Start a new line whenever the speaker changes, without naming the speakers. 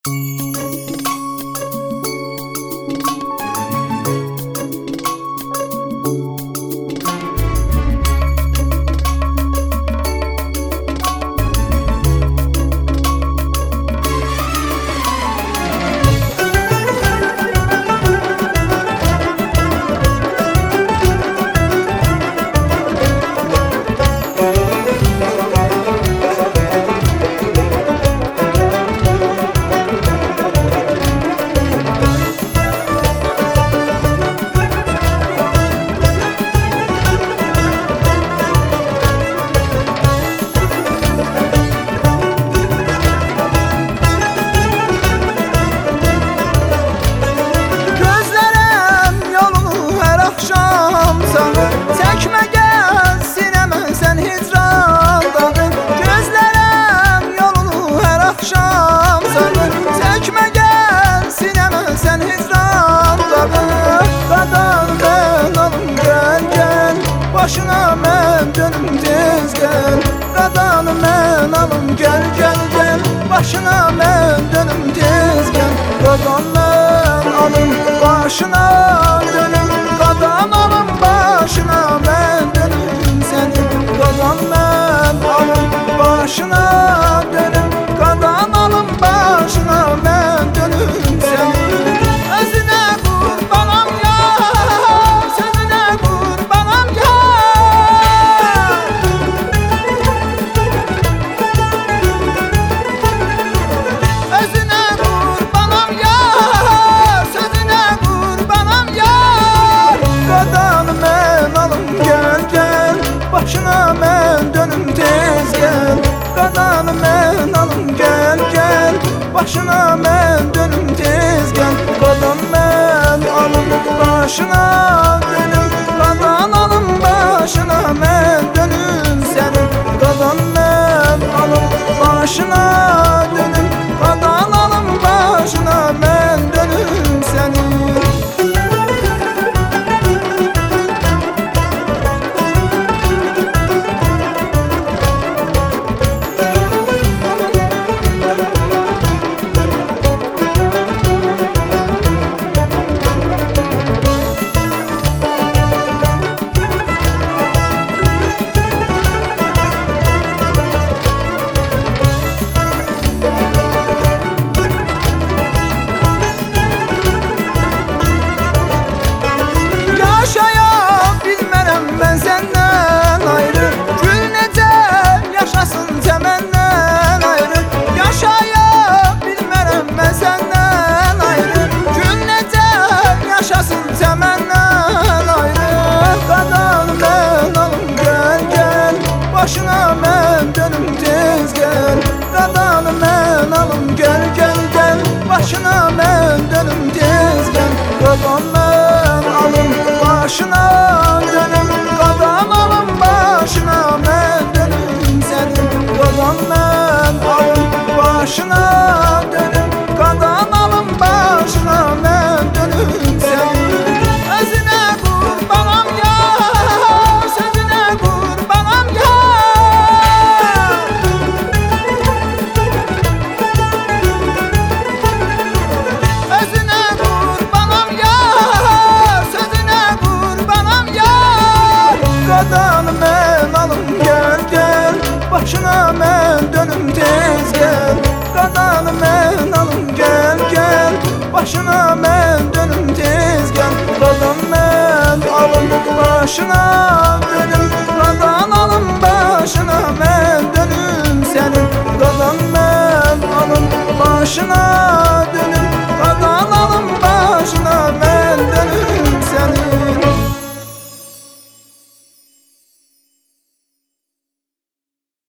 Başına mən dönüm tez gel, qadanı mən alım gel gel gel. Başına mən dönüm tez gel, qadan mən alım başına dönüm. Qadan alım başına mən dönüm senin, qadan mən alım başına dönüm. Qadan alım başına mən dönüm senin. Özünə qurbanam ya, sözünə qurbanam ya. Özünə qurbanam ya, sözünə qurbanam ya. Qadanı mən alım gel gel, başına mən dönüm tez gel. Qadanı mən alım gel gel, başına mən dönüm tez gel. Qadan mən alım başına dönüm, qadan alım başına mən dönüm senin. Qadan mən alım başına dönüm, qadan alım başına mən dönüm senin. Ben senden ayrı, gül necə yaşasın çəməndən ayrı. Yaşaya bilmərəm mən səndən ayrı, gül necə yaşasın çəməndən ayrı. Qadan mən alım gel gel, başına mən dönüm tez gel. Qadan mən alım gel gel gel, başına mən dönüm tez gel. Qadan mən alım başına dönüm, qadan alım başına mən dönüm senin. Qadan mən alım başına dönüm, qadan alım başına mən dönüm senin. Özünə qurbanam ya, sözünə qurbanam ya. Özünə qurbanam ya, sözünə qurbanam ya. Qadanı mən alım gel gel, başına mən dönüm tez gel. Qadanı mən alım gel gel, başına mən dönüm tez gel. Qadan mən alım başına dönüm, qadan alım başına mən dönüm senin. Qadan mən alım başına